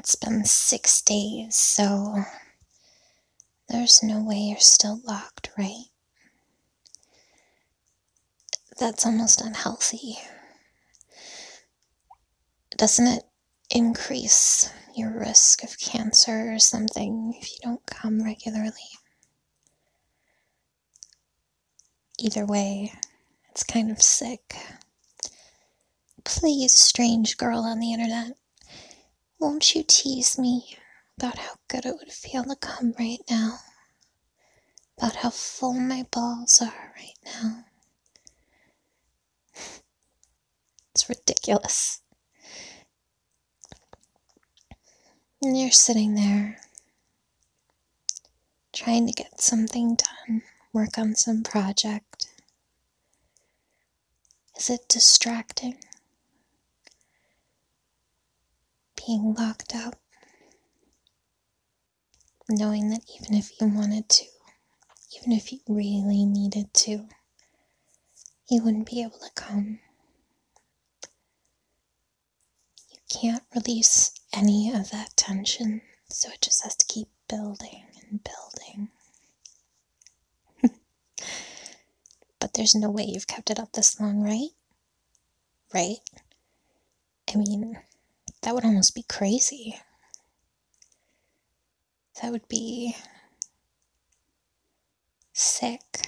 It's been 6 days, so there's no way you're still locked, right? That's almost unhealthy. Doesn't it increase your risk of cancer or something if you don't come regularly? Either way, it's kind of sick. Please, strange girl on the internet, won't you tease me about how good it would feel to come right now? About how full my balls are right now? It's ridiculous. And you're sitting there, trying to get something done, work on some project. Is it distracting? Being locked up? Knowing that even if you wanted to, even if you really needed to, you wouldn't be able to come. You can't release any of that tension, so it just has to keep building and building. But there's no way you've kept it up this long, right? Right? I mean, that would almost be crazy. That would be sick.